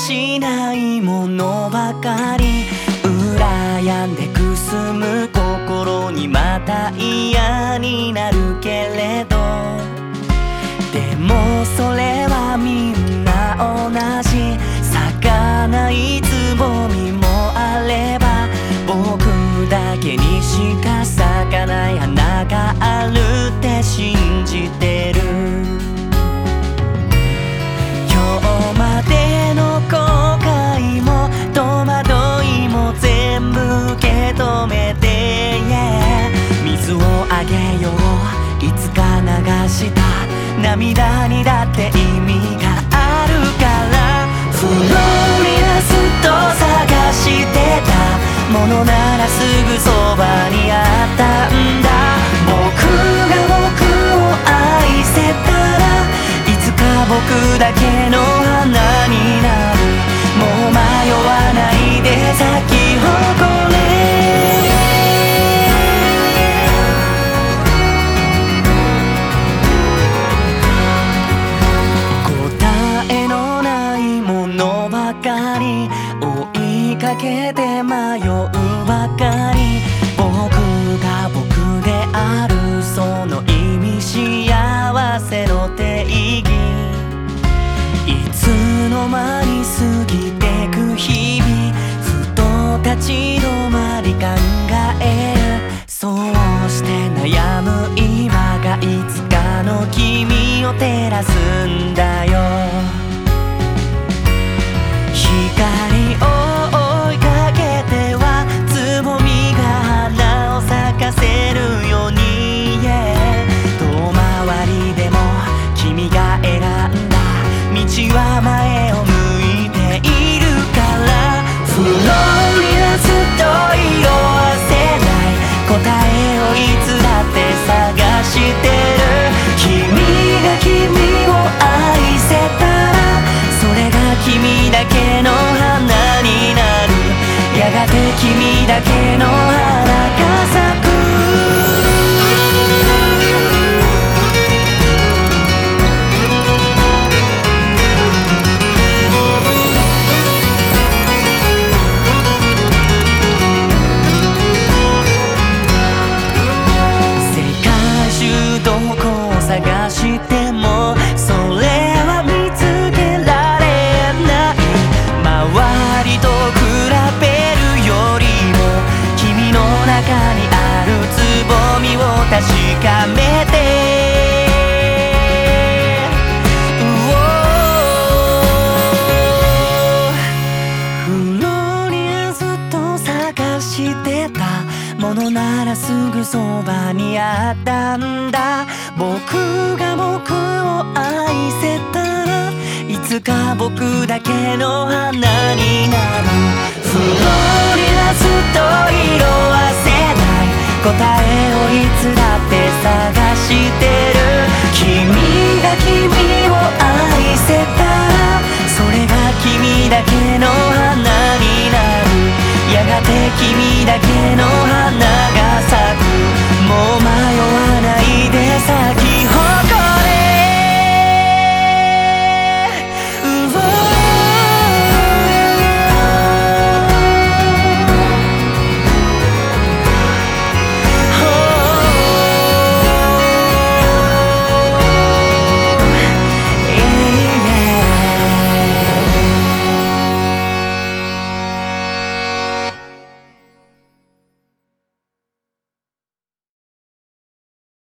しないものばかり羨んでくすむ心にまた嫌になるけれど、でもそれはみんな同じ。咲かないつぼみもあれば僕だけにしか咲かない花があるって信じてる。今日までの後悔も戸惑いも全部受け止めて、yeah、水をあげよういつか流した涙にだって意味があるから。フロリダずっと探してたものならすぐそばにあったんだ。僕が僕を愛せたらいつか僕だけの花になる。もう迷わないで咲き誇れ。追いかけて迷うばかり。僕が僕であるその意味、幸せの定義、いつの間に過ぎてく日々、ふと立ち止まり考える。そうして悩む今がいつかの君を照らすんだよ。光を追いかけてはつぼみが花を咲かせるように、yeah、遠回りでも君が選んだ道は前を向いているから。フロリダずっと色あせない答えをいつだって探してる。君が君を愛せたらそれが君だけの花になる。やがて君だけの花が咲く。世界中どこを探してもそれは見つけられない。周りと比べるよりも君の中にあるつぼみを確かめて、フロリダずっと探してたものならすぐそばにあったんだ。僕が僕を愛せたらいつか僕だけの花になる。フロリダずっと色あせない答えをいつだって探してる。君が君を愛せたらそれが君だけの花になる。やがて君だけの